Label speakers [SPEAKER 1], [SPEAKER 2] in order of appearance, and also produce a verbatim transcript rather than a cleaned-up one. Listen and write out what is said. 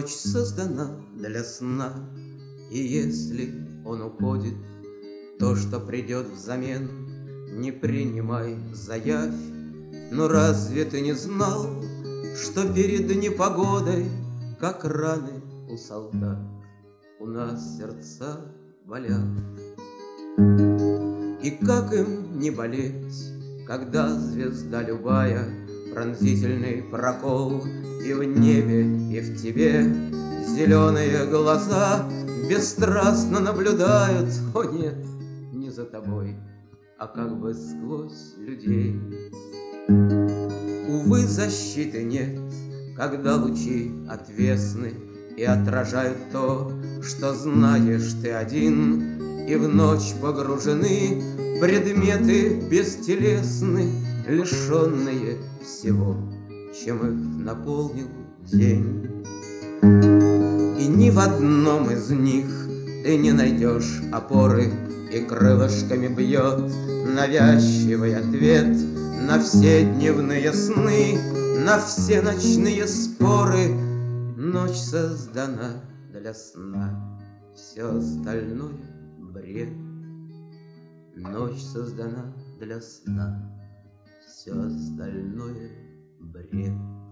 [SPEAKER 1] Ночь создана для сна, и если он уходит, то, что придет взамен, не принимай за явь. Но разве ты не знал, что перед непогодой, как раны у солдат, у нас сердца болят? И как им не болеть, когда звезда любая пронзительный прокол, и в небе, и в тебе зеленые глаза бесстрастно наблюдают, о нет, не за тобой, а как бы сквозь людей. Увы, защиты нет, когда лучи отвесны и отражают то, что знаешь ты один, и в ночь погружены предметы бестелесны, лишенные всего, чем их наполнил день. И ни в одном из них ты не найдешь опоры, и крылышками бьет навязчивый ответ на все дневные сны, на все ночные споры. Ночь создана для сна, все остальное бред. Ночь создана для сна, все остальное бред.